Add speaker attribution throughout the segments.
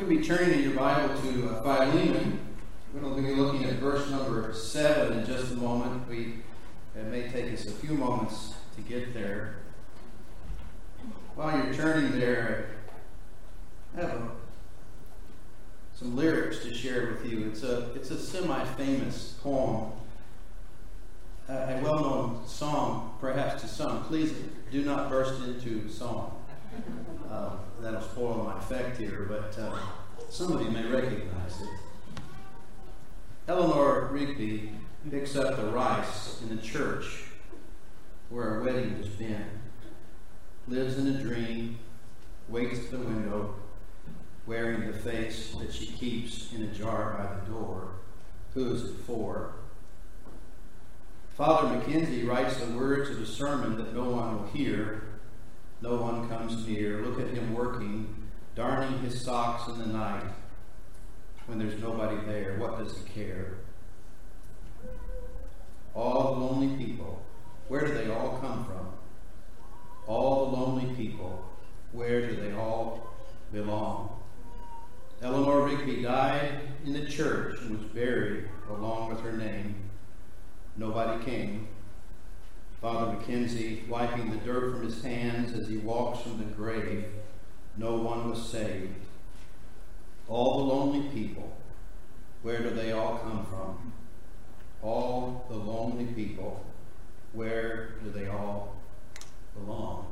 Speaker 1: You can be turning in your Bible to Philemon. We're going to be looking at verse number 7 in just a moment. It may take us a few moments to get there. While you're turning there, I have some lyrics to share with you. It's a semi-famous poem, a well-known song, perhaps to some. Please do not burst into song. That'll spoil my effect here, but some of you may recognize it. Eleanor Rigby picks up the rice in the church where a wedding has been, lives in a dream, waits at the window, wearing the face that she keeps in a jar by the door. Who is it for? Father Mackenzie writes the words of a sermon that no one will hear. No one comes near. Look at him working, darning his socks in the night. When there's nobody there, what does he care? All the lonely people, where do they all come from? All the lonely people, where do they all belong? Eleanor Rigby died in the church and was buried along with her name. Nobody came. Father Mackenzie wiping the dirt from his hands as he walks from the grave. No one was saved. All the lonely people, where do they all come from? All the lonely people, where do they all belong?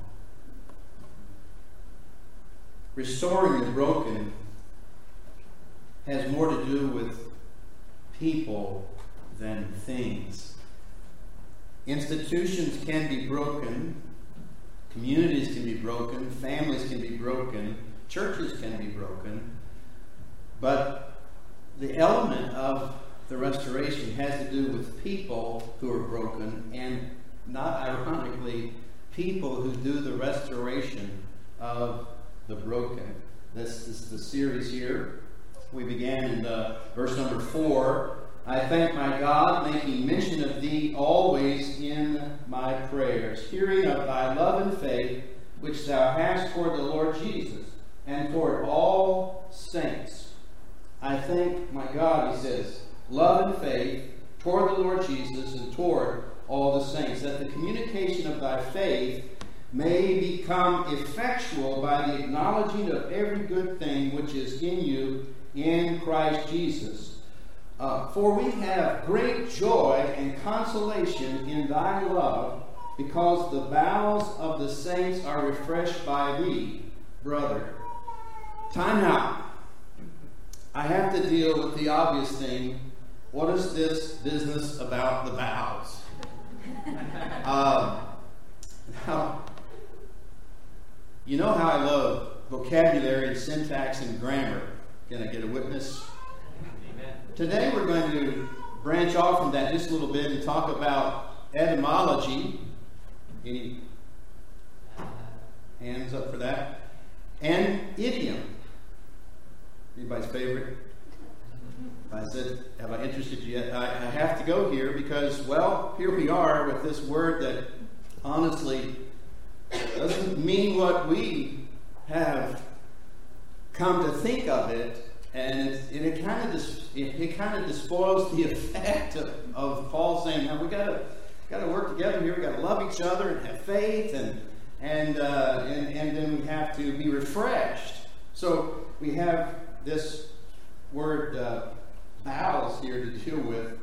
Speaker 1: Restoring the broken has more to do with people than things. Institutions can be broken, communities can be broken, families can be broken, churches can be broken, but the element of the restoration has to do with people who are broken, and not ironically, people who do the restoration of the broken. This is the series here. We began in verse number 4. I thank my God, making mention of thee always in my prayers, hearing of thy love and faith, which thou hast toward the Lord Jesus, and toward all saints. I thank my God, he says, love and faith toward the Lord Jesus and toward all the saints, that the communication of thy faith may become effectual by the acknowledging of every good thing which is in you in Christ Jesus. For we have great joy and consolation in thy love, because the bowels of the saints are refreshed by thee, brother. Time out. I have to deal with the obvious thing. What is this business about the bowels? Now, you know how I love vocabulary and syntax and grammar. Can I get a witness? Amen. Today we're going to branch off from that just a little bit and talk about etymology. Any hands up for that? And idiom. Anybody's favorite? I said, have I interested you yet? I have to go here because, well, here we are with this word that honestly doesn't mean what we have come to think of it, and it kind of despoils the effect of Paul saying, "Now we got to work together here. We got to love each other and have faith, and then we have to be refreshed." So we have this word bowels here to deal with.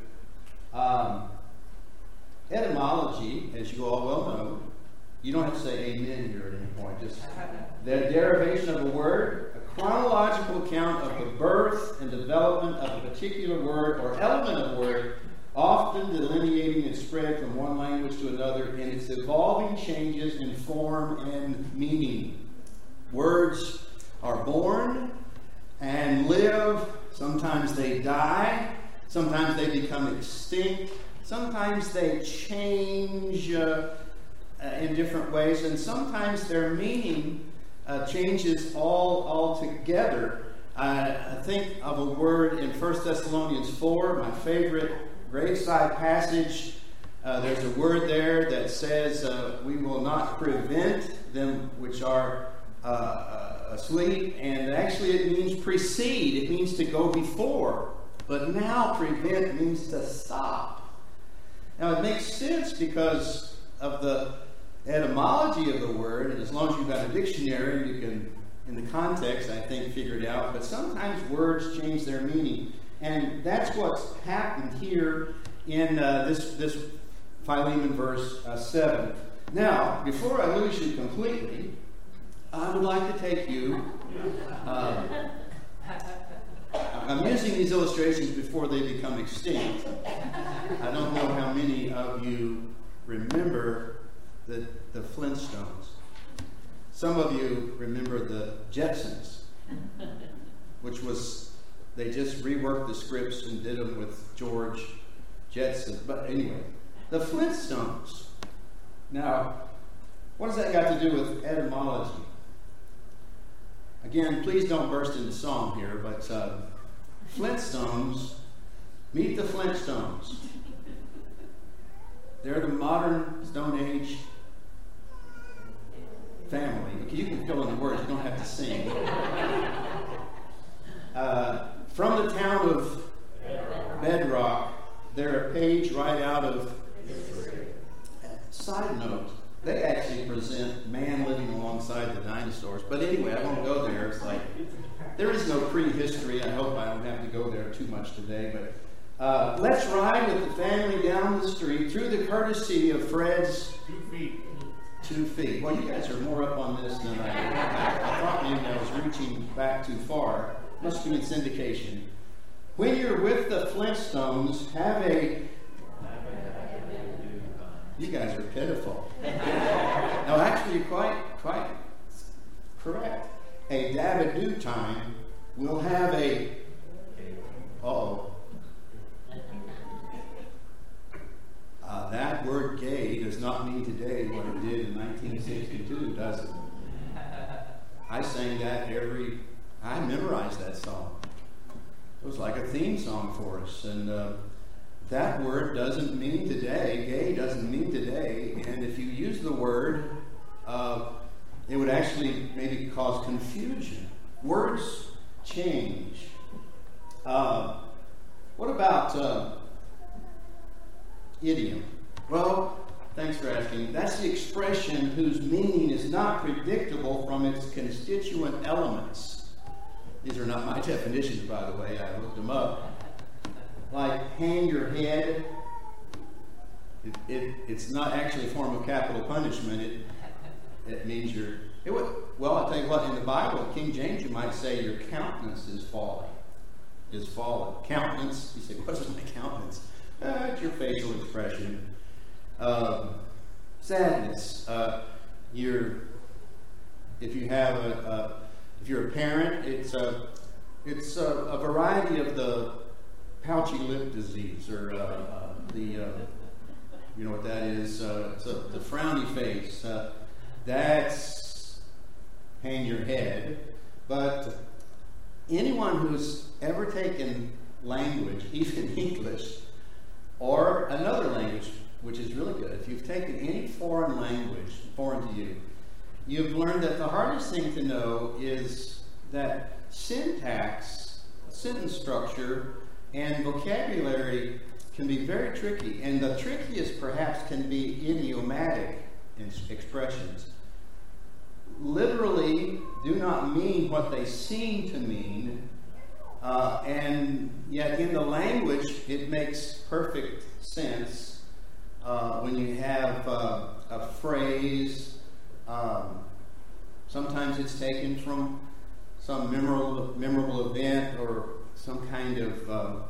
Speaker 1: Etymology, as you all well know, you don't have to say amen here at any point. Just the derivation of a word, a chronological account of the birth and development of a particular word or element of a word, often delineating its spread from one language to another in its evolving changes in form and meaning. Words are born and live. Sometimes they die. Sometimes they become extinct. Sometimes they change in different ways, and sometimes their meaning changes altogether. I think of a word in 1 Thessalonians 4, my favorite graveside passage. There's a word there that says, we will not prevent them which are asleep, and actually it means precede. It means to go before. But now prevent means to stop. Now it makes sense because of the etymology of the word, and as long as you've got a dictionary, you can, in the context, I think, figure it out. But sometimes words change their meaning. And that's what's happened here in this Philemon verse 7. Now, before I lose you completely, I would like to take you... I'm using these illustrations before they become extinct. I don't know how many of you remember the Flintstones. Some of you remember the Jetsons, which was, they just reworked the scripts and did them with George Jetson. But anyway, the Flintstones. Now, what does that got to do with etymology? Again, please don't burst into song here, but Flintstones, meet the Flintstones. They're the modern Stone Age family. You can fill in the words, you don't have to sing. From the town of Bedrock, they're a page right out of... Side note, they actually present man living alongside the dinosaurs. But anyway, I won't go there. It's like, there is no prehistory. I hope I don't have to go there too much today. But let's ride with the family down the street through the courtesy of Fred's 2 feet. Well, you guys are more up on this than I thought maybe I was reaching back too far. Must be in syndication. When you're with the Flintstones, have a... You guys are pitiful. No, actually, you're quite correct. A Dabadoo time will have a... That word gay does not mean today what it did in 1962, does it? I sang that I memorized that song. It was like a theme song for us. And that word doesn't mean today. Gay doesn't mean today. And if you use the word, it would actually maybe cause confusion. Words change. What about idiom? Well, thanks for asking. That's the expression whose meaning is not predictable from its constituent elements. These are not my definitions, by the way. I looked them up. Like hang your head. It's not actually a form of capital punishment. It means well, I'll tell you what, in the Bible, King James, you might say your countenance is falling. Countenance, you say, what is my countenance? It's your facial expression. Sadness. If you're a parent, it's a variety of the pouchy lip disease, or you know what that is? It's the frowny face. That's hang your head. But anyone who's ever taken language, even English, or another language, which is really good, if you've taken any foreign language, foreign to you, you've learned that the hardest thing to know is that syntax, sentence structure, and vocabulary can be very tricky. And the trickiest, perhaps, can be idiomatic expressions. Literally do not mean what they seem to mean, and yet in the language it makes perfect sense when you have a phrase. Sometimes it's taken from some memorable event or some kind of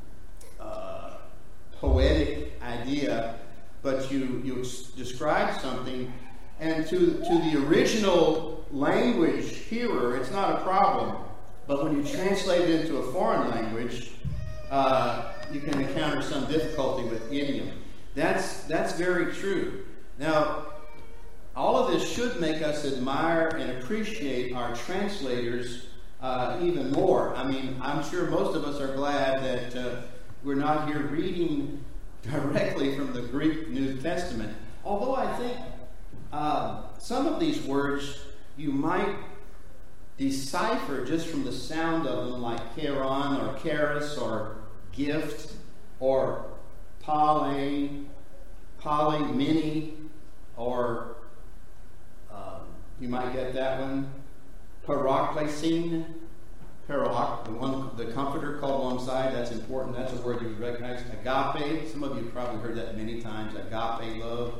Speaker 1: poetic idea, but you describe something, and to the original language hearer, it's not a problem. But when you translate it into a foreign language, you can encounter some difficulty with idiom. That's very true. Now, all of this should make us admire and appreciate our translators even more. I mean, I'm sure most of us are glad that we're not here reading directly from the Greek New Testament. Although I think some of these words you might decipher just from the sound of them, like charon or charis or gift or poly, mini, or you might get that one, paraklesin, the comforter called alongside. That's important. That's a word you recognize. Agape. Some of you have probably heard that many times. Agape love.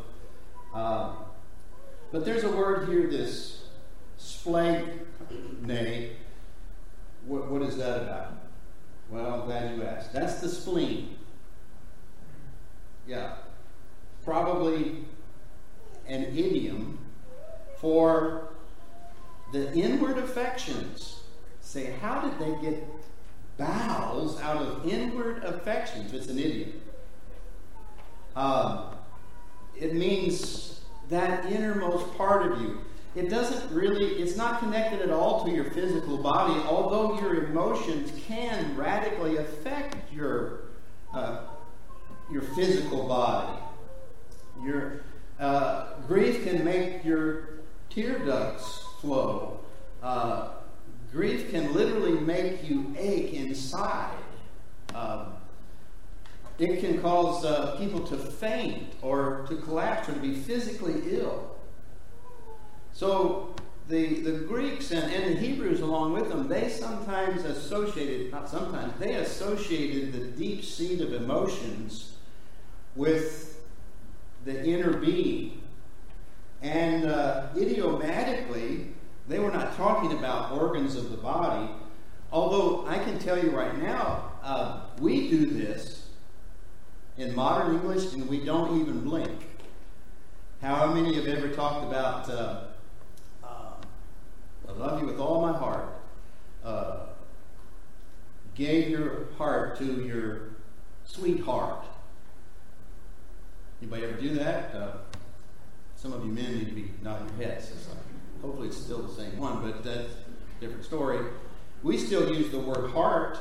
Speaker 1: But there's a word here, this splagne. What is that about? Well, I'm glad you asked. That's the spleen. Yeah. Probably an idiom for the inward affections. Say, how did they get bowels out of inward affections? It's an idiom. It means that innermost part of you. It doesn't really, it's not connected at all to your physical body, although your emotions can radically affect your physical body. Your grief can make your tear ducts flow. Grief can literally make you ache inside. It can cause people to faint or to collapse or to be physically ill. So the Greeks and the Hebrews along with them, they sometimes associated, not sometimes, they associated the deep seat of emotions with the inner being. And idiomatically, they were not talking about organs of the body, although I can tell you right now, we do this in modern English and we don't even blink. How many have ever talked about, I love you with all my heart, gave your heart to your sweetheart? Anybody ever do that? Some of you men need to be nodding your heads. Hopefully it's still the same one, but that's a different story. We still use the word heart,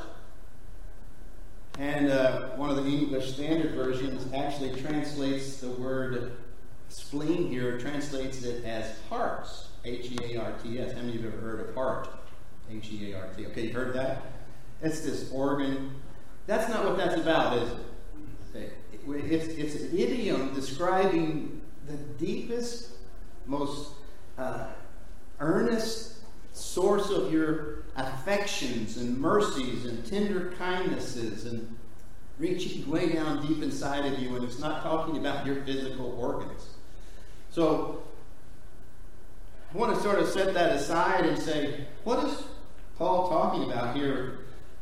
Speaker 1: and one of the English Standard Versions actually translates the word spleen here, translates it as hearts, H-E-A-R-T-S. How many of you have ever heard of heart? H-E-A-R-T. Okay, you've heard that? It's this organ. That's not what that's about, is it? Okay. It's an idiom describing the deepest, most earnest source of your affections and mercies and tender kindnesses and reaching way down deep inside of you, and it's not talking about your physical organs. So I want to sort of set that aside and say, what is Paul talking about here?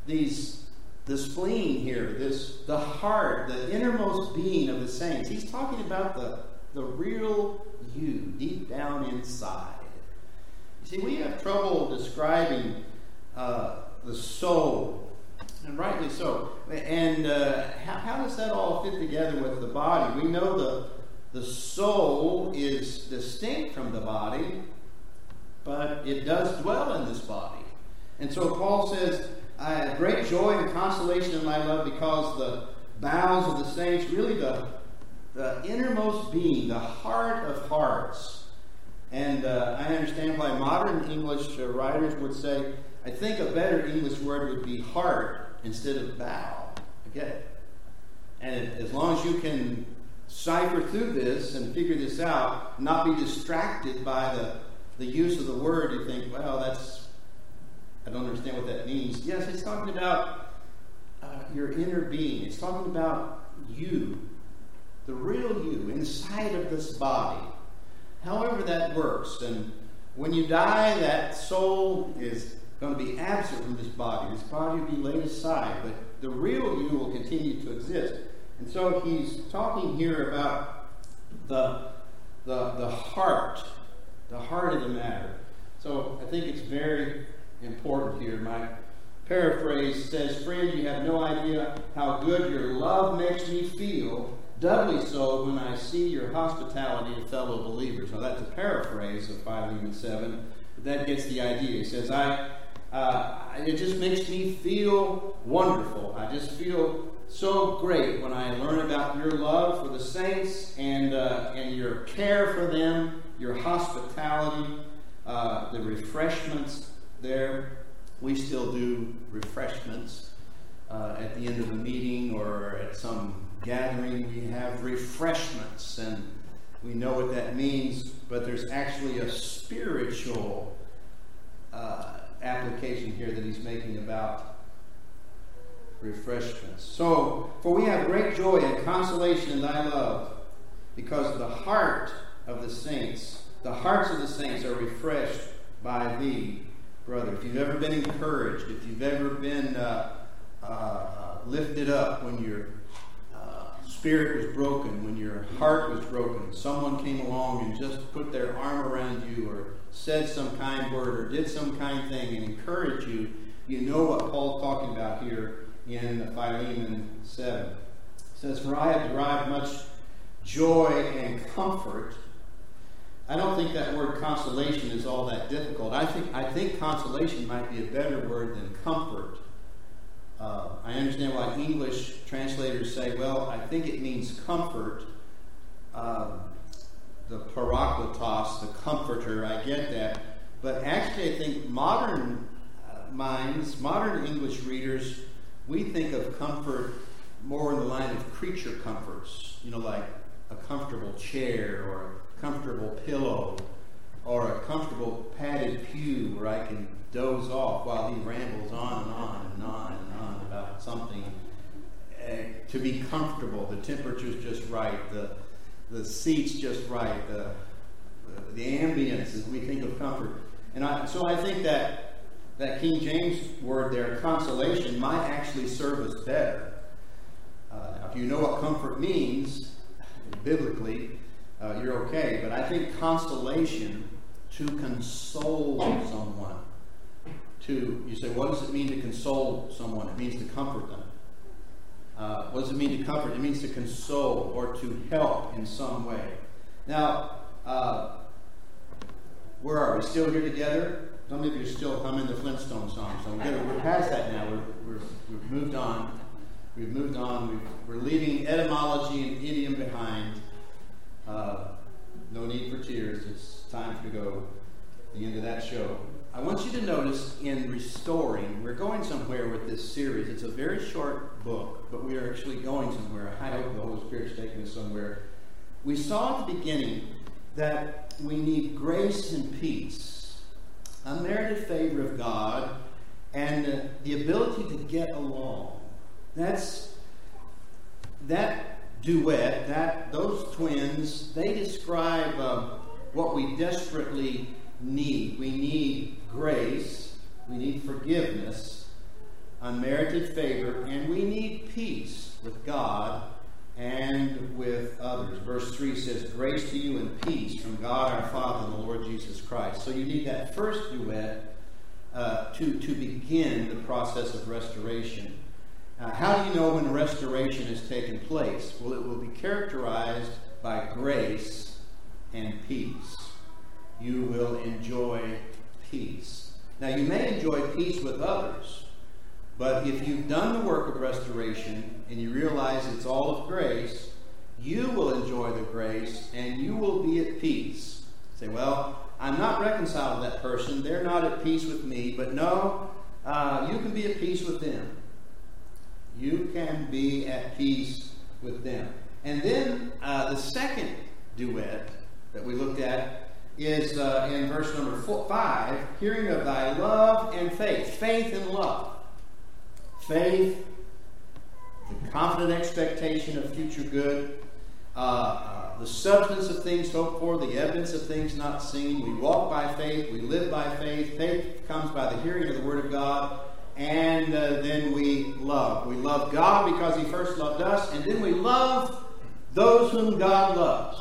Speaker 1: The spleen here, the heart, the innermost being of the saints. He's talking about the real you, deep down inside. You see, we have trouble describing the soul, and rightly so. And how does that all fit together with the body? We know the soul is distinct from the body, but it does dwell in this body. And so Paul says, I have great joy and consolation in my love, because the bowels of the saints, really the innermost being, the heart of hearts. And I understand why modern English writers would say, I think a better English word would be heart instead of bow. I get it. And as long as you can cipher through this and figure this out, not be distracted by the use of the word, you think, well, I don't understand what that means. Yes, it's talking about your inner being. It's talking about you, the real you, inside of this body. However that works. And when you die, that soul is going to be absent from this body. This body will be laid aside, but the real you will continue to exist. And so he's talking here about the heart of the matter. So I think it's very important here. My paraphrase says, friend, you have no idea how good your love makes me feel, doubly so when I see your hospitality of fellow believers. Now that's a paraphrase of Philemon 7, but that gets the idea. He says, it just makes me feel wonderful. I just feel so great when I learn about your love for the saints and your care for them, your hospitality, the refreshments there. We still do refreshments at the end of a meeting or at some gathering. We have refreshments, and we know what that means, but there's actually a spiritual application here that he's making about refreshments. So, for we have great joy and consolation in thy love, because the hearts of the saints are refreshed by thee, brother. If you've ever been encouraged, if you've ever been lifted up when your spirit was broken, when your heart was broken, someone came along and just put their arm around you or said some kind word or did some kind thing and encouraged you, you know what Paul's talking about here in Philemon 7. It says, for I have derived much joy and comfort. I don't think that word consolation is all that difficult. I think consolation might be a better word than comfort. I understand why English translators say, well, I think it means comfort. The parakletos, the comforter, I get that. But actually I think modern minds, modern English readers, we think of comfort more in the line of creature comforts. You know, like a comfortable chair or a comfortable pillow or a comfortable padded pew where I can doze off while he rambles on and on and on and on about something. To be comfortable, the temperature's just right, the seat's just right, the ambience as we think of comfort. And so I think that King James word there, consolation, might actually serve us better. Now, if you know what comfort means, biblically, you're okay. But I think consolation, to console someone. You say, what does it mean to console someone? It means to comfort them. What does it mean to comfort? It means to console or to help in some way. Now, where are we? Still here together? Some of you are still humming the Flintstone song. So we're past that now. We've moved on. We've moved on. We're leaving etymology and idiom behind. No need for tears. It's time to go. The end of that show. I want you to notice in Restoring, we're going somewhere with this series. It's a very short book, but we are actually going somewhere. I hope the Holy Spirit's taking us somewhere. We saw at the beginning that we need grace and peace, unmerited favor of God, and the ability to get along. That duet, those twins, they describe what we desperately need. We need grace, we need forgiveness, unmerited favor, and we need peace with God and with others. Verse 3 says, grace to you and peace from God our Father and the Lord Jesus Christ. So you need that first duet to begin the process of restoration. How do you know when restoration has taken place? Well, it will be characterized by grace and peace. You will enjoy peace. Now, you may enjoy peace with others, but if you've done the work of restoration and you realize it's all of grace, you will enjoy the grace and you will be at peace. Say, well, I'm not reconciled to that person. They're not at peace with me. But no, you can be at peace with them. You can be at peace with them. And then the second duet that we looked at is in verse number 5, hearing of thy love and faith. Faith and love. Faith, the confident expectation of future good, the substance of things hoped for, the evidence of things not seen. We walk by faith, we live by faith. Faith comes by the hearing of the Word of God, and then we love. We love God because He first loved us, and then we love those whom God loves.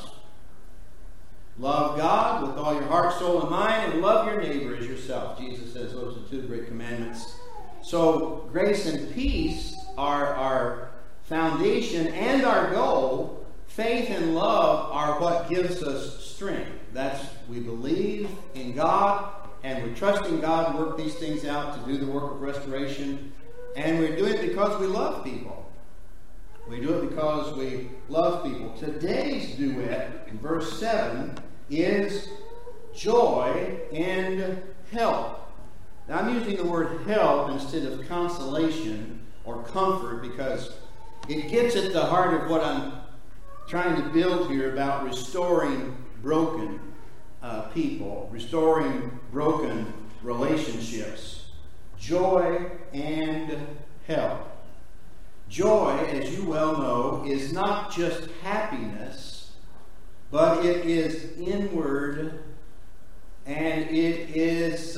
Speaker 1: Love God with all your heart, soul, and mind, and love your neighbor as yourself. Jesus says those are 2 great commandments. So grace and peace are our foundation and our goal. Faith and love are what gives us strength. We believe in God, and we're trusting God to work these things out, to do the work of restoration. And we're doing it because we love people. We do it because we love people. Today's duet, in verse 7, is joy and help. Now, I'm using the word help instead of consolation or comfort because it gets at the heart of what I'm trying to build here about restoring broken people, restoring broken relationships. Joy and help. Joy, as you well know, is not just happiness, but it is inward and it is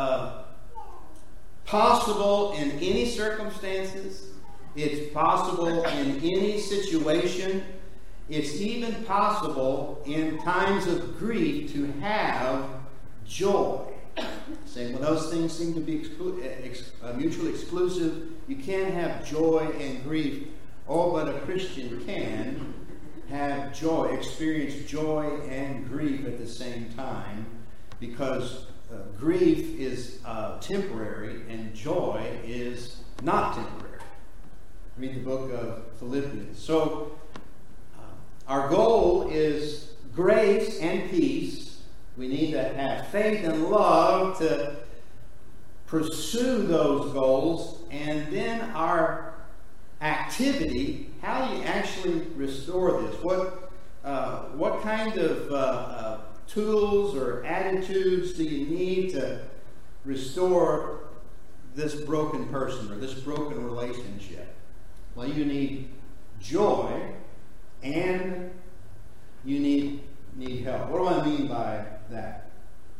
Speaker 1: possible in any circumstances. It's possible in any situation. It's even possible in times of grief to have joy. Saying, well, those things seem to be mutually exclusive. You can't have joy and grief. Oh, but a Christian can have joy, experience joy and grief at the same time, because grief is temporary and joy is not temporary. Read the book of Philippians. So, our goal is grace and peace. We need to have faith and love to pursue those goals. And then our activity, how do you actually restore this? What kind of tools or attitudes do you need to restore this broken person or this broken relationship? Well, you need joy and you need help. What do I mean by that?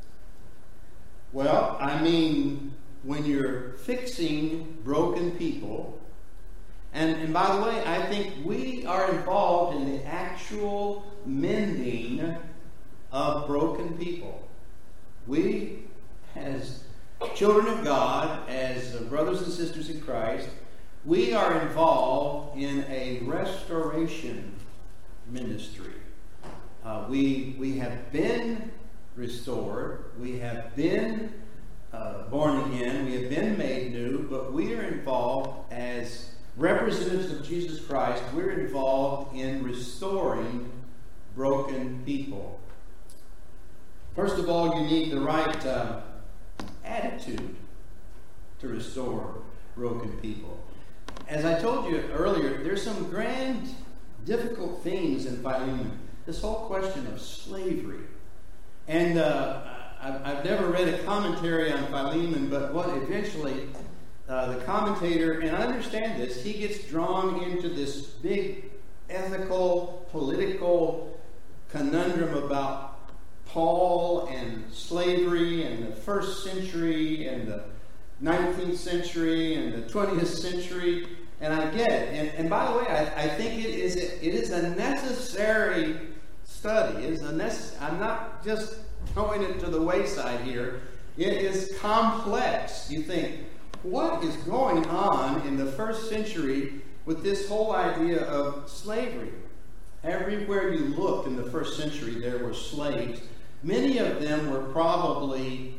Speaker 1: Well, I mean when you're fixing broken people, and by the way, I think we are involved in the actual mending of broken people. We, as children of God, as brothers and sisters in Christ, we are involved in a restoration ministry. We have been restored. We have been born again. We have been made new. But we are involved as representatives of Jesus Christ. We're involved in restoring broken people. First of all, you need the right attitude to restore broken people. As I told you earlier, there's some grand, difficult themes in Philemon. This whole question of slavery. And I've never read a commentary on Philemon, but what eventually the commentator, and I understand this, he gets drawn into this big ethical, political conundrum about Paul and slavery and the first century and the 19th century and the 20th century. And I get it. And by the way, I think it is a necessary study. I'm not just throwing it to the wayside here. It is complex. You think, what is going on in the first century with this whole idea of slavery? Everywhere you looked in the first century, there were slaves. Many of them were probably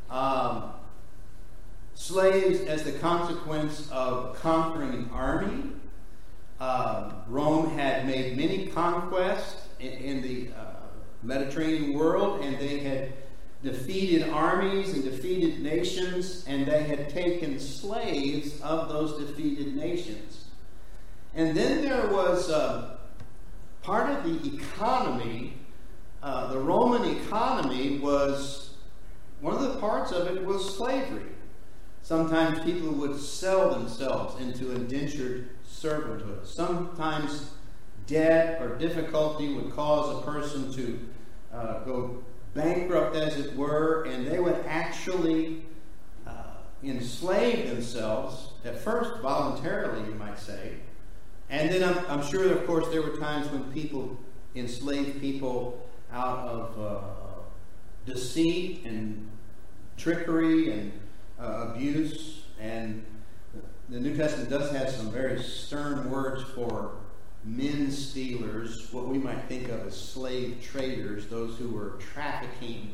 Speaker 1: slaves as the consequence of conquering an army. Rome had made many conquests in the Mediterranean world, and they had defeated armies and defeated nations, and they had taken slaves of those defeated nations. And then there was part of the economy, the Roman economy was, one of the parts of it was slavery. Sometimes people would sell themselves into indentured servanthood. Sometimes debt or difficulty would cause a person to go bankrupt, as it were, and they would actually enslave themselves, at first voluntarily, you might say. And then I'm sure, of course, there were times when people enslaved people out of deceit and trickery and abuse. And the New Testament does have some very stern words for men stealers, what we might think of as slave traders, those who were trafficking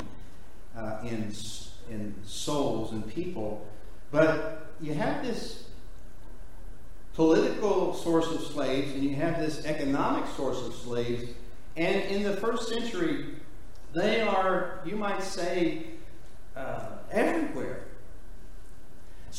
Speaker 1: in souls and people. But you have this political source of slaves, and you have this economic source of slaves. And in the first century, they are, you might say, everywhere.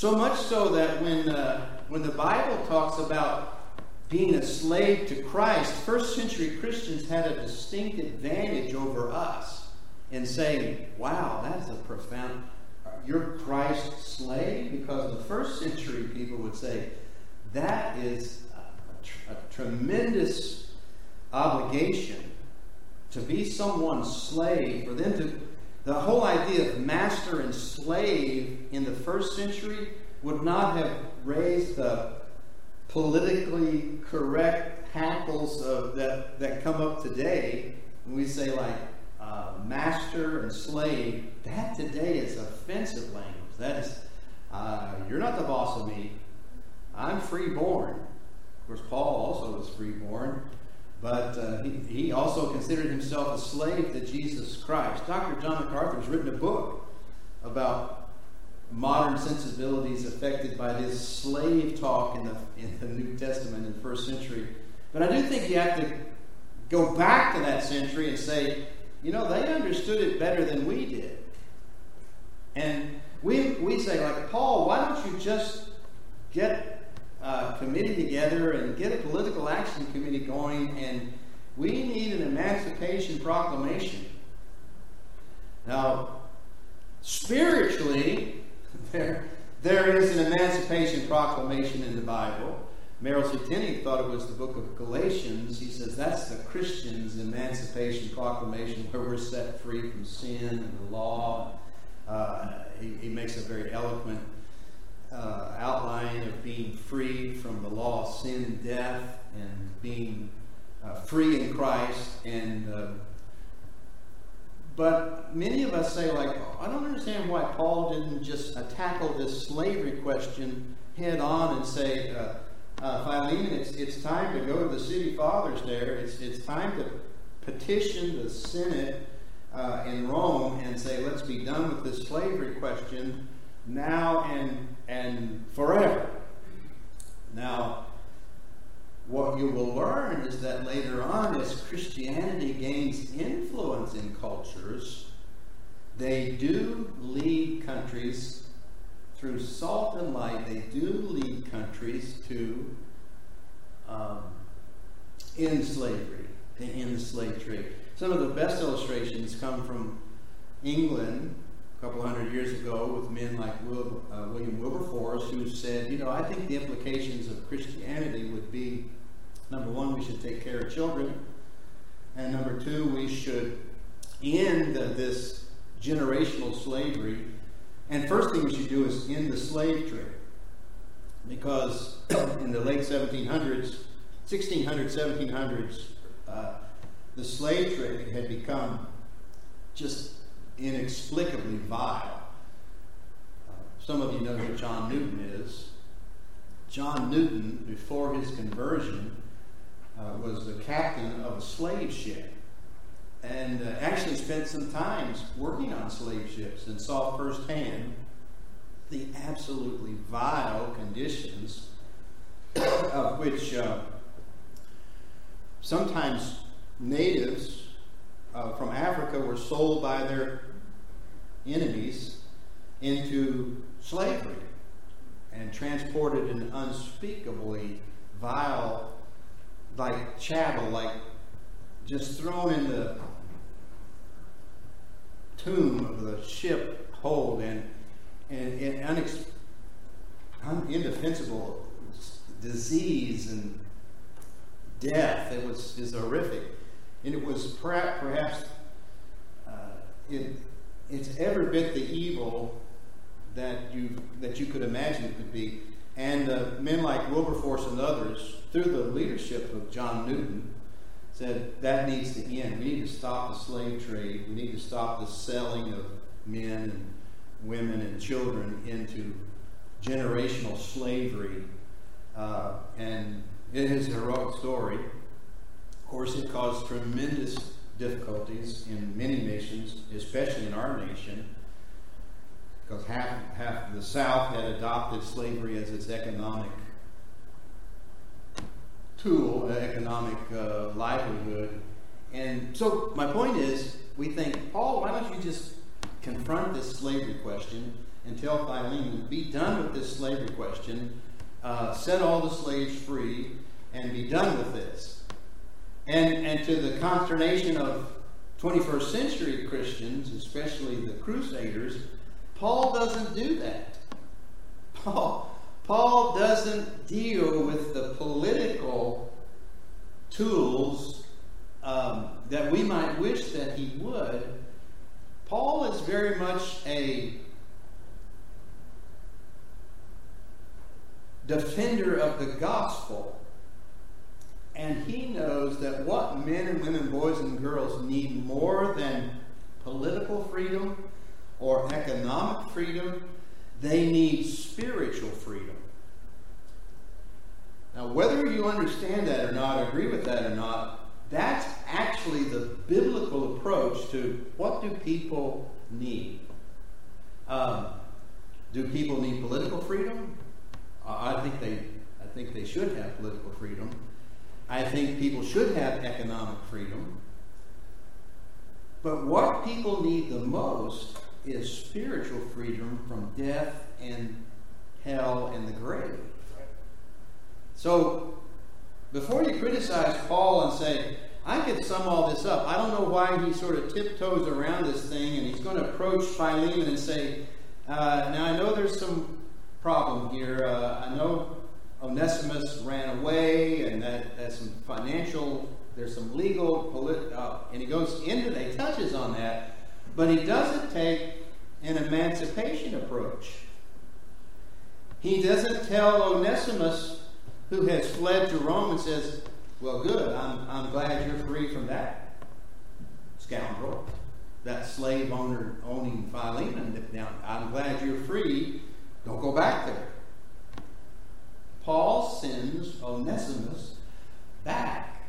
Speaker 1: So much so that when the Bible talks about being a slave to Christ, first century Christians had a distinct advantage over us in saying, wow, that's a profound, you're Christ's slave? Because the first century people would say, that is a tremendous obligation to be someone's slave, for them to, the whole idea of master and slave in the first century would not have raised the politically correct hackles that come up today when we say like master and slave. That today is offensive language. That is, you're not the boss of me. I'm freeborn. Of course, Paul also was freeborn, but he also considered himself a slave to Jesus Christ. Dr. John MacArthur has written a book about modern sensibilities affected by this slave talk in the New Testament in the first century. But I do think you have to go back to that century and say, you know, they understood it better than we did. And we say, like, Paul, why don't you just get a committee together and get a political action committee going, and we need an emancipation proclamation. Now, spiritually, there is an emancipation proclamation in the Bible. Merrill C. Tenney thought it was the book of Galatians. He says that's the Christian's emancipation proclamation, where we're set free from sin and the law. He makes a very eloquent outline of being free from the law of sin and death, and being free in Christ. But many of us say, like, I don't understand why Paul didn't just tackle this slavery question head on and say, Philemon, it's time to go to the city fathers there. It's time to petition the Senate in Rome and say, let's be done with this slavery question now and forever. Now, what you will learn is that later on, as Christianity gains influence in cultures, they do lead countries through salt and light. They do lead countries to end slavery, to end the slave trade. Some of the best illustrations come from England a couple hundred years ago with men like William Wilberforce, who said, you know, I think the implications of Christianity would be, number one, we should take care of children, and number two, we should end this generational slavery. And first thing we should do is end the slave trade, because in the late 1600s, 1700s, the slave trade had become just inexplicably vile. Some of you know who John Newton is. John Newton, before his conversion, was the captain of a slave ship, and actually spent some time working on slave ships, and saw firsthand the absolutely vile conditions of which sometimes natives from Africa were sold by their enemies into slavery and transported in unspeakably vile, like chattel, like just thrown in the tomb of the ship hold, and indefensible disease and death. It is horrific, and it was perhaps it's every bit the evil that you could imagine it could be. And men like Wilberforce and others, through the leadership of John Newton, said that needs to end. We need to stop the slave trade. We need to stop the selling of men and women and children into generational slavery. And it is a heroic story. Of course, it caused tremendous difficulties in many nations, especially in our nation, because half of the South had adopted slavery as its economic tool, economic livelihood. And so my point is, we think, Paul, why don't you just confront this slavery question and tell Philemon, be done with this slavery question, set all the slaves free, and be done with this. And to the consternation of 21st century Christians, especially the Crusaders, Paul doesn't do that. Paul doesn't deal with the political tools that we might wish that he would. Paul is very much a defender of the gospel. And he knows that what men and women, boys and girls need more than political freedom or economic freedom, they need spiritual freedom. Now, whether you understand that or not, agree with that or not, that's actually the biblical approach to what do people need. Do people need political freedom? I think they should have political freedom. I think people should have economic freedom. But what people need the most is spiritual freedom from death and hell and the grave. So, before you criticize Paul and say, I could sum all this up, I don't know why he sort of tiptoes around this thing and he's going to approach Philemon and say, now I know there's some problem here. I know Onesimus ran away and that's some financial, there's some legal, and he goes into that, he touches on that, but he doesn't take an emancipation approach. He doesn't tell Onesimus, who has fled to Rome, and says, well, good, I'm glad you're free from that scoundrel, that slave owning Philemon. Now, I'm glad you're free. Don't go back there. Paul sends Onesimus back.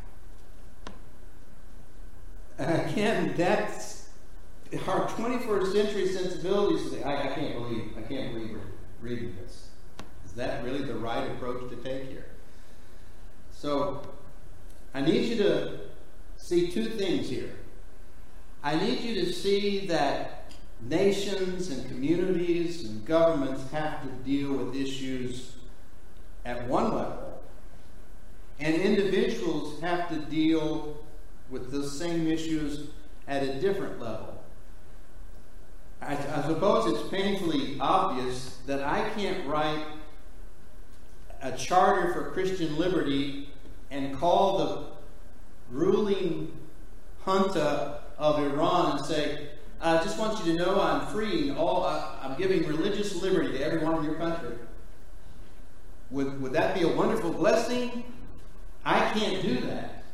Speaker 1: Again, that's our 21st century sensibilities. I can't believe reading this. Is that really the right approach to take here? So, I need you to see two things here. I need you to see that nations and communities and governments have to deal with issues at one level, and individuals have to deal with the same issues at a different level. I suppose it's painfully obvious that I can't write a charter for Christian liberty and call the ruling junta of Iran and say, I just want you to know I'm freeing I'm giving religious liberty to everyone in your country. Would that be a wonderful blessing? I can't do that.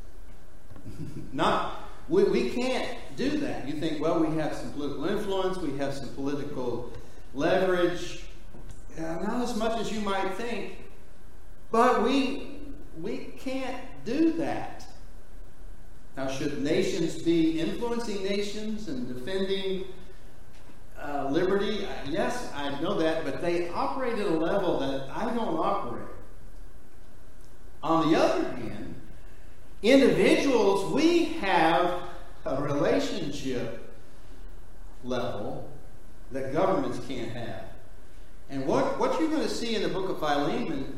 Speaker 1: We can't do that. You think, well, we have some political influence, we have some political leverage. Not as much as you might think. But we can't do that. Now, should nations be influencing nations and defending liberty? Yes, I know that, but they operate at a level that I don't operate. On the other hand, individuals, we have a relationship level that governments can't have. And what you're going to see in the book of Philemon,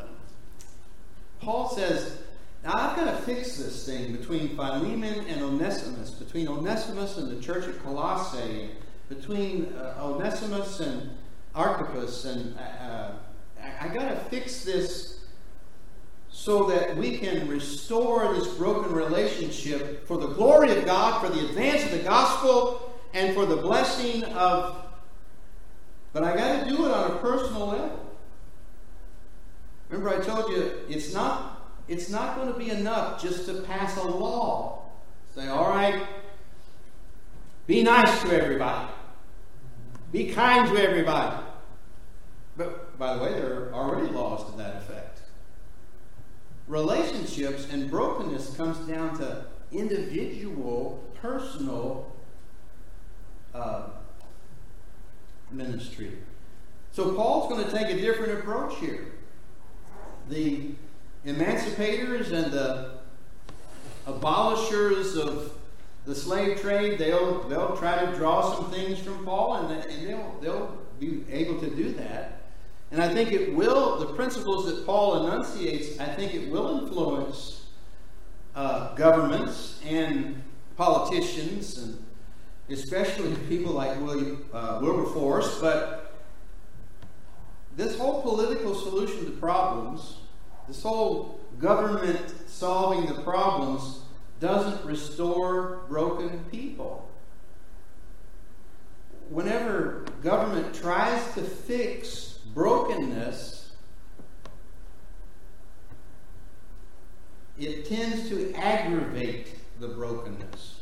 Speaker 1: Paul says, now I've got to fix this thing between Philemon and Onesimus, between Onesimus and the church at Colossae, between Onesimus and Archippus, and I got to fix this so that we can restore this broken relationship for the glory of God, for the advance of the gospel, and for the blessing of. But I got to do it on a personal level. Remember, I told you it's not going to be enough just to pass a law. Say, all right, be nice to everybody. Be kind to everybody. But, by the way, there are already laws to that effect. Relationships and brokenness comes down to individual, personal ministry. So Paul's going to take a different approach here. The emancipators and the abolishers of the slave trade, they'll try to draw some things from Paul, and they'll be able to do that. And I think it will, the principles that Paul enunciates, I think it will influence governments and politicians, and especially people like Wilberforce. But this whole political solution to problems, this whole government solving the problems, doesn't restore broken people. Whenever government tries to fix brokenness, it tends to aggravate the brokenness.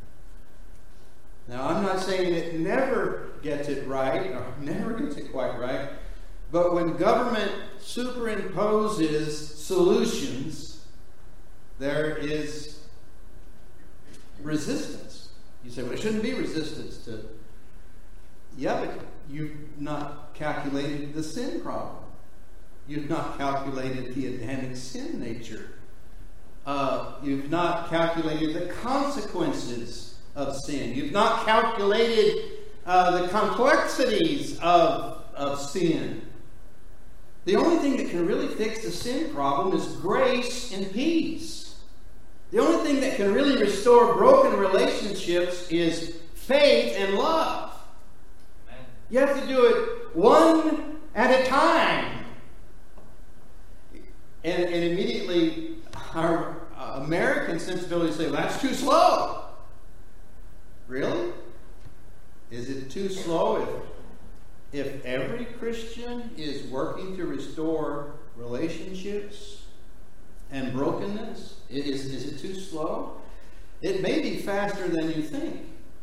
Speaker 1: Now, I'm not saying it never gets it right, or never gets it quite right, but when government superimposes solutions, there is resistance. You say, well, there shouldn't be resistance to... Yeah, but you've not calculated the sin problem. You've not calculated the Adamic sin nature. You've not calculated the consequences of sin. You've not calculated the complexities of sin. The only thing that can really fix the sin problem is grace and peace. The only thing that can really restore broken relationships is faith and love. You have to do it one at a time. And immediately our American sensibilities say, well, that's too slow. Really? Is it too slow if every Christian is working to restore relationships and brokenness? Is it too slow? It may be faster than you think.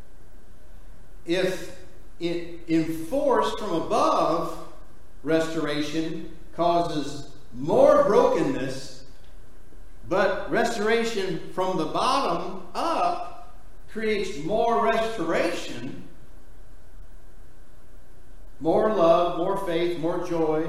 Speaker 1: If it enforced from above, restoration causes more brokenness, but restoration from the bottom up creates more restoration, more love, more faith, more joy.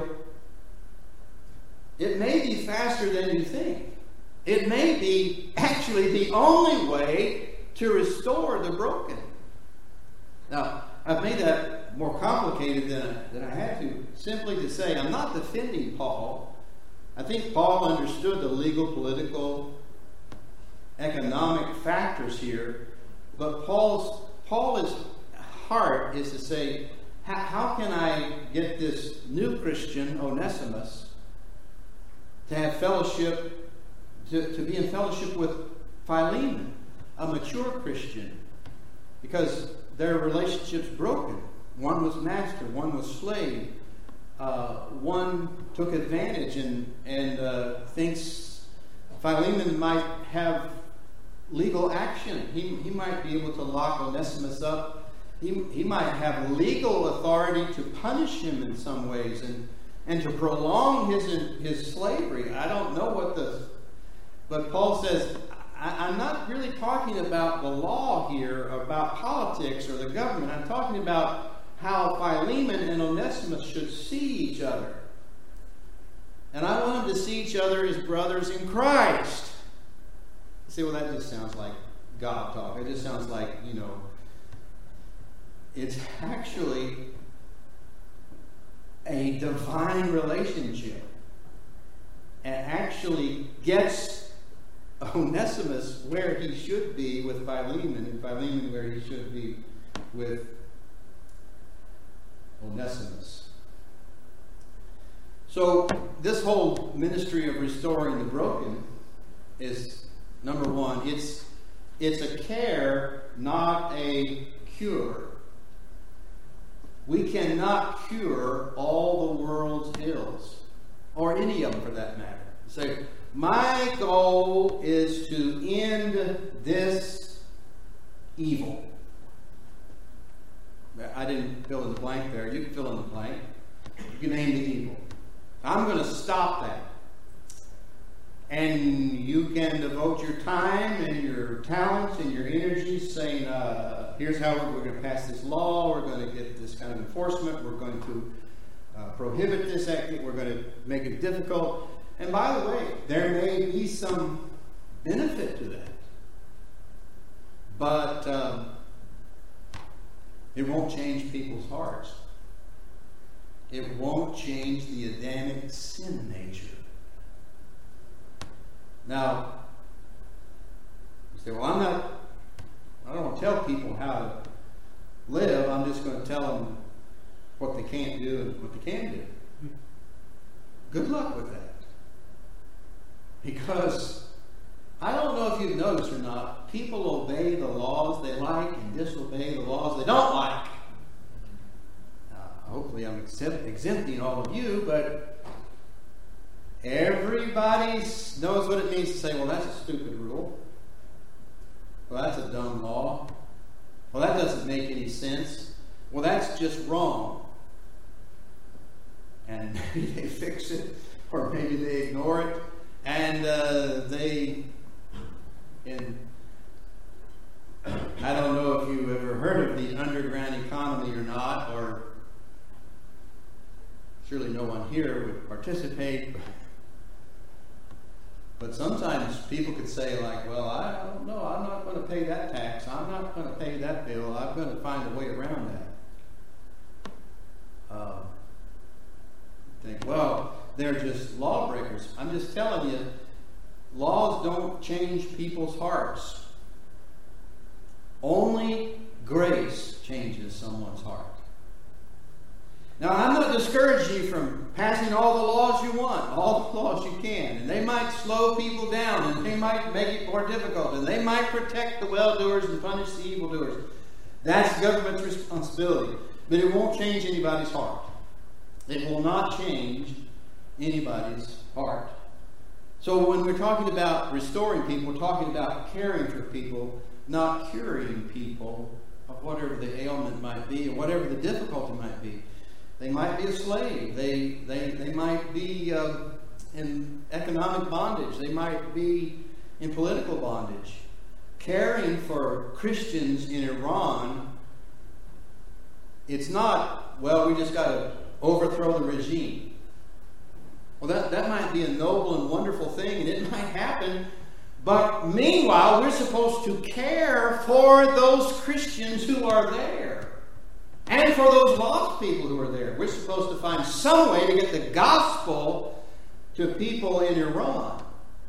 Speaker 1: It may be faster than you think. It may be actually the only way to restore the broken. Now, I've made that more complicated than I had to, simply to say I'm not defending Paul. I think Paul understood the legal, political, economic factors here, but Paul's heart is to say, how can I get this new Christian, Onesimus, to have fellowship, to be in fellowship with Philemon, a mature Christian? Because their relationship's broken. One was master, one was slave. One took advantage and thinks Philemon might have legal action. He might be able to lock Onesimus up. He might have legal authority to punish him in some ways and to prolong his slavery. I don't know but Paul says, I'm not really talking about the law here, about politics or the government. I'm talking about how Philemon and Onesimus should see each other. And I want them to see each other as brothers in Christ. You say, well, that just sounds like God talk. It just sounds like, it's actually a divine relationship. And actually gets Onesimus where he should be with Philemon, and Philemon where he should be with Onesimus. So this whole ministry of restoring the broken is, number one, it's a care, not a cure. We cannot cure all the world's ills, or any of them for that matter. So my goal is to end this evil. I didn't fill in the blank there. You can fill in the blank. You can name the evil. I'm going to stop that. And you can devote your time and your talents and your energies saying, here's how we're going to pass this law. We're going to get this kind of enforcement. We're going to prohibit this activity. We're going to make it difficult. And by the way, there may be some benefit to that. But it won't change people's hearts. It won't change the Adamic sin nature. Now, you say, well, I don't want to tell people how to live. I'm just going to tell them what they can't do and what they can do. Good luck with that. Because I don't know if you've noticed or not, people obey the laws they like and disobey the laws they don't like. Hopefully I'm exempting all of you, but everybody knows what it means to say, well, that's a stupid rule. Well, that's a dumb law. Well, that doesn't make any sense. Well, that's just wrong. And maybe they fix it, or maybe they ignore it, and I don't know if you've ever heard of the underground economy or not, or surely no one here would participate. But sometimes people could say, like, well, I don't know, I'm not going to pay that tax, I'm not going to pay that bill, I'm going to find a way around that. Think, well, they're just lawbreakers. I'm just telling you, laws don't change people's hearts. Only grace changes someone's heart. Now, I'm not discouraging you from passing all the laws you want, all the laws you can. And they might slow people down, and they might make it more difficult, and they might protect the well-doers and punish the evildoers. That's government's responsibility. But it won't change anybody's heart. It will not change anybody's heart. So when we're talking about restoring people, we're talking about caring for people, not curing people of whatever the ailment might be or whatever the difficulty might be. They might be a slave. They might be in economic bondage. They might be in political bondage. Caring for Christians in Iran, it's not, well, we just got to overthrow the regime. Well, that might be a noble and wonderful thing, and it might happen. But meanwhile, we're supposed to care for those Christians who are there. And for those lost people who are there. We're supposed to find some way to get the gospel to people in Iran.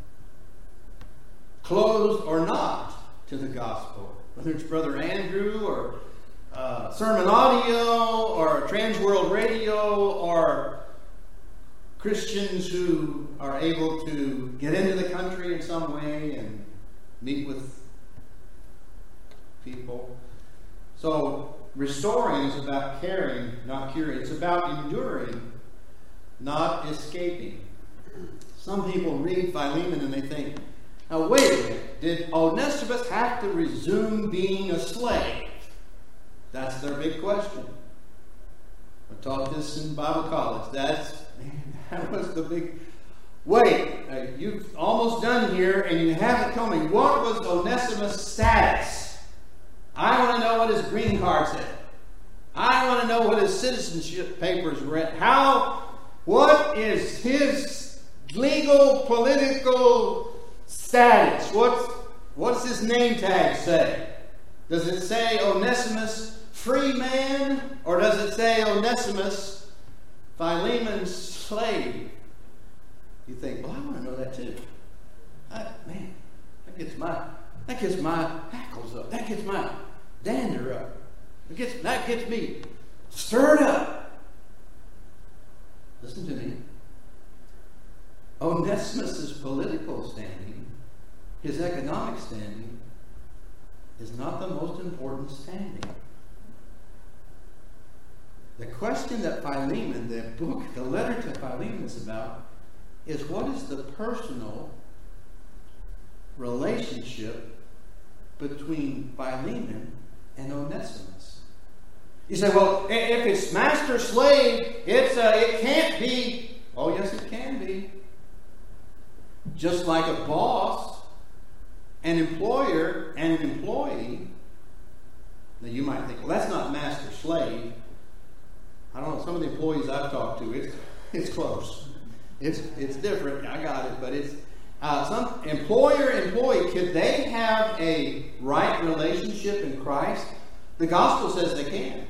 Speaker 1: Closed or not to the gospel. Whether it's Brother Andrew or Sermon Audio or Trans World Radio or Christians who are able to get into the country in some way and meet with people. So restoring is about caring, not curing. It's about enduring, not escaping. Some people read Philemon and they think, now wait a minute, did Onesimus have to resume being a slave? That's their big question. I taught this in Bible college. That was the big... Wait, you've almost done here and you haven't told me, what was Onesimus' status? I want to know what his green card said. I want to know what his citizenship papers read. What is his legal, political status? What's his name tag say? Does it say Onesimus, free man? Or does it say Onesimus, Philemon's slave? You think, well, I want to know that too. Man, that gets my hackles up. That gets my dander up. That gets me stirred up. Listen to me. Onesimus' political standing, his economic standing, is not the most important standing. The question that Philemon, the letter to Philemon is about, is what is the personal relationship between Philemon and Onesimus? You say, well, if it's master-slave, it can't be. Oh, yes, it can be. Just like a boss, an employer, and an employee. Now, you might think, well, that's not master-slave. I don't know, some of the employees I've talked to, it's close. It's different, I got it, but some employer-employee, could they have a right relationship in Christ? The gospel says they can.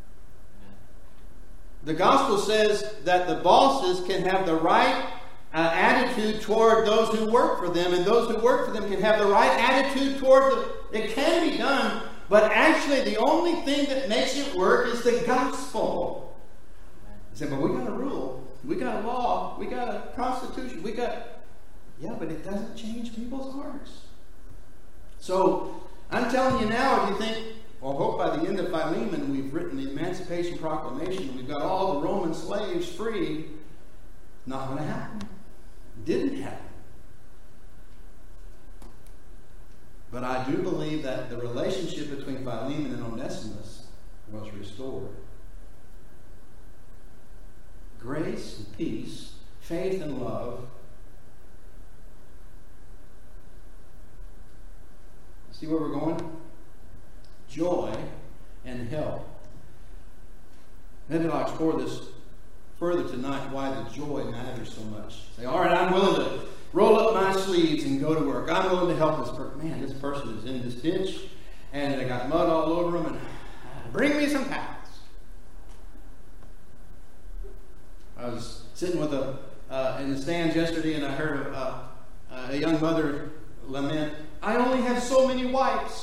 Speaker 1: The gospel says that the bosses can have the right attitude toward those who work for them, and those who work for them can have the right attitude toward it can be done, but actually the only thing that makes it work is the gospel. You say, but we got a rule, we got a law, we got a constitution, yeah, but it doesn't change people's hearts. So, I'm telling you now, if you think, well, I hope by the end of Philemon we've written the Emancipation Proclamation, we've got all the Roman slaves free, not going to happen. Didn't happen. But I do believe that the relationship between Philemon and Onesimus was restored. Grace and peace, faith and love. See where we're going? Joy and help. Maybe I'll explore this further tonight, why the joy matters so much. Say, all right, I'm willing to roll up my sleeves and go to work. I'm willing to help this person. Man, this person is in this ditch, and they got mud all over them, and bring me some towels. I was sitting with in the stands yesterday, and I heard a young mother lament, I only have so many wipes.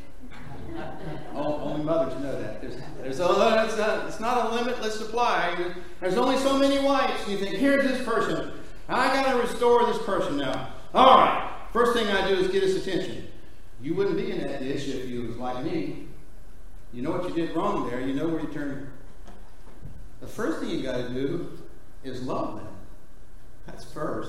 Speaker 1: Only mothers know that. It's not a limitless supply. There's only so many wipes. And you think, here's this person. I got to restore this person now. All right. First thing I do is get his attention. You wouldn't be in that ditch if you was like me. You know what you did wrong there. You know where you turned. The first thing you got to do is love them. That's first.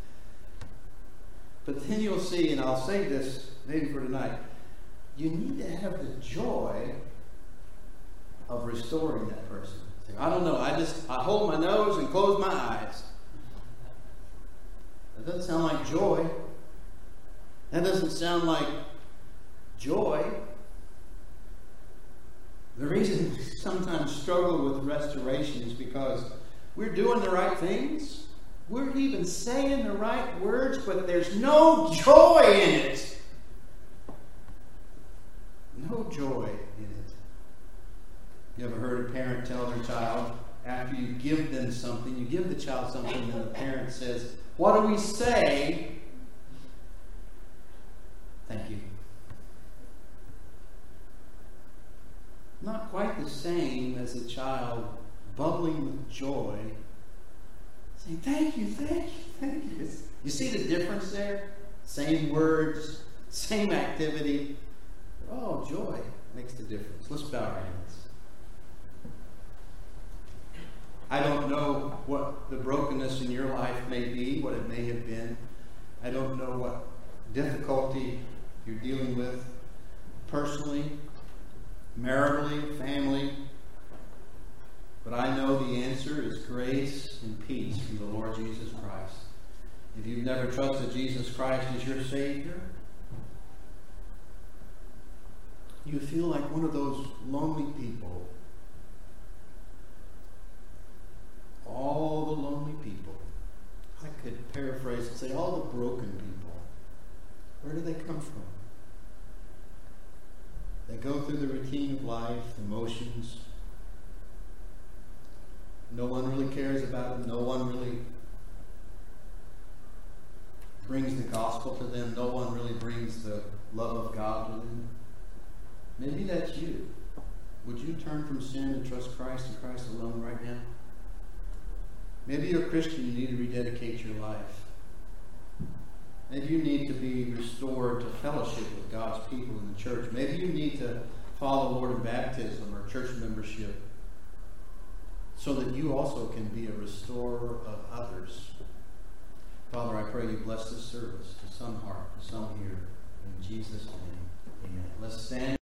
Speaker 1: But then you'll see, and I'll say this maybe for tonight, you need to have the joy of restoring that person. I don't know, I hold my nose and close my eyes. That doesn't sound like joy. That doesn't sound like joy. The reason we sometimes struggle with restoration is because we're doing the right things. We're even saying the right words, but there's no joy in it. No joy in it. You ever heard a parent tell their child, after you give them something, you give the child something, and the parent says, what do we say? Thank you. Not quite the same as a child bubbling with joy, saying, thank you, thank you, thank you. You see the difference there? Same words, same activity. Oh, joy makes the difference. Let's bow our heads. I don't know what the brokenness in your life may be, what it may have been. I don't know what difficulty you're dealing with personally, maritally, family. But I know the answer is grace and peace from the Lord Jesus Christ. If you've never trusted Jesus Christ as your Savior, you feel like one of those lonely people. All the lonely people. I could paraphrase and say, all the broken people. Where do they come from? They go through the routine of life, the motions. No one really cares about them. No one really brings the gospel to them. No one really brings the love of God to them. Maybe that's you. Would you turn from sin and trust Christ and Christ alone right now? Maybe you're a Christian, you need to rededicate your life. Maybe you need to be restored to fellowship with God's people in the church. Maybe you need to follow the Lord in baptism or church membership so that you also can be a restorer of others. Father, I pray you bless this service to some heart, to some here. In Jesus' name, amen. Let's stand.